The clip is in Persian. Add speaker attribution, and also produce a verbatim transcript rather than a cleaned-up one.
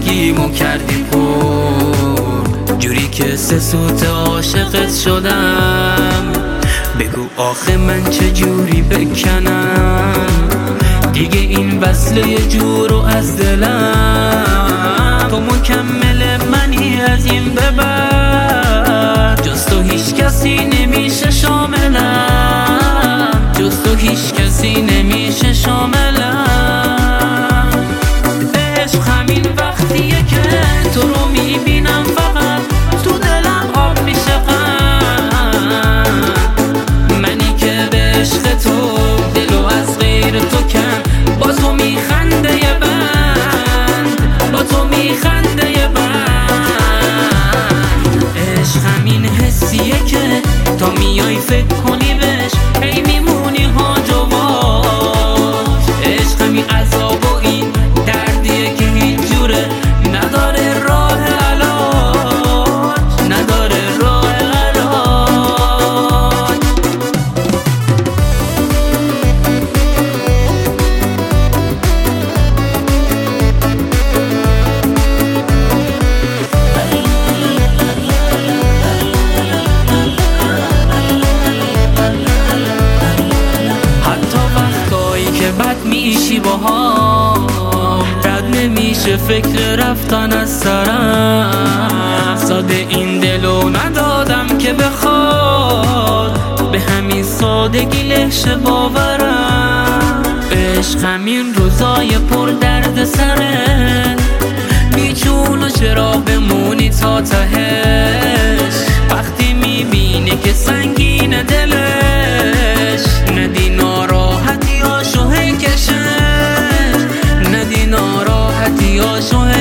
Speaker 1: زندگیمو کردی پر، جوری که سه سوت عاشقت شدم. بگو آخه من چه جوری بکنم دیگه این وصله یه جورو از دلم. تو مکمل منی از این به بعد، جز تو هیچ کسی نمیشه شاملم، جز تو هیچ کسی نمیشه شاملم. عشق همین وقتیه که تو رو میبینم فقط تو دلم آب میشه غم. منی که به عشق تو دلو از غیر تو کم، با تو میخنده یه بند، با تو میخنده یه بند. عشق همین حسیه که تا میای فکر کنی بهش هی میمونی هاج و واج. عشق همین عذاب و این دردیه که هیچ جوره نداره راه علاج، نداره راه علاج. حتی وقتایی که بد میشی با هم، رد نمیشه فکر رفتن از سرم. ساده این دلو ندادم که بخواد، به همین سادگی لهش باورم. عشق همین روزای پر درد سره، بیچون چرا بمونی تا تهش. وقتی میبینی که سنگین دلش، ندی ناراحتی هاشو هی کشش، ندی ناراحتی هاشو